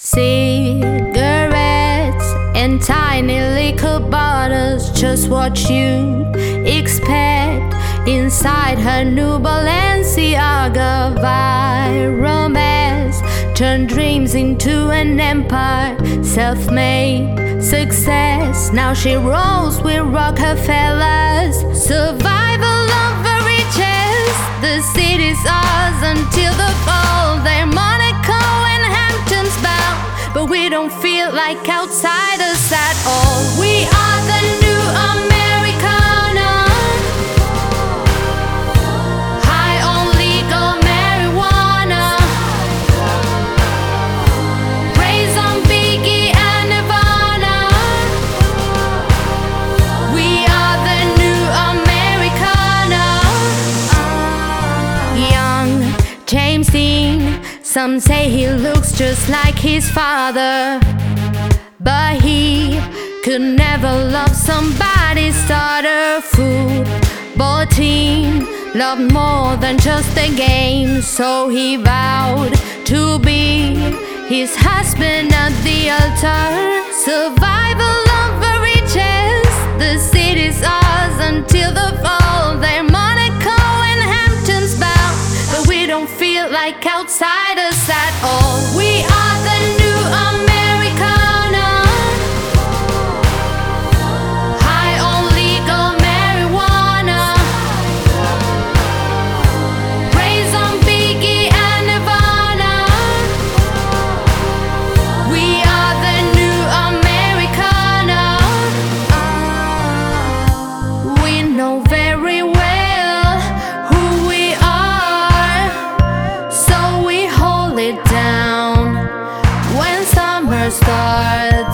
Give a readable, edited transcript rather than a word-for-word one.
Cigarettes and tiny liquor bottles, just what you'd expect inside her new Balenciaga. Romance turned dreams into an empire, self-made success. Now she rolls with Rockefellers. Survival of the richest, the city's ours until the fall. They're Monaco and Hamptons bound, but we don't feel like outsiders at all. We are the new Americana, high on legal marijuana, praise on Biggie and Nirvana. We are the new Americana. Young James Dean, some say he looks just like his father, but he could never love somebody's daughter. Football team loved more than just a game, so he vowed to be his husband at the altar. Survival of the richest, the city's ours until the fall. They're Monaco and Hamptons bound, but we don't feel like outsiders at all. We are the new Americana, high on legal marijuana, praise on Biggie and Nirvana. We are the new Americana. We know very well who we are, so we hold it down when summer starts.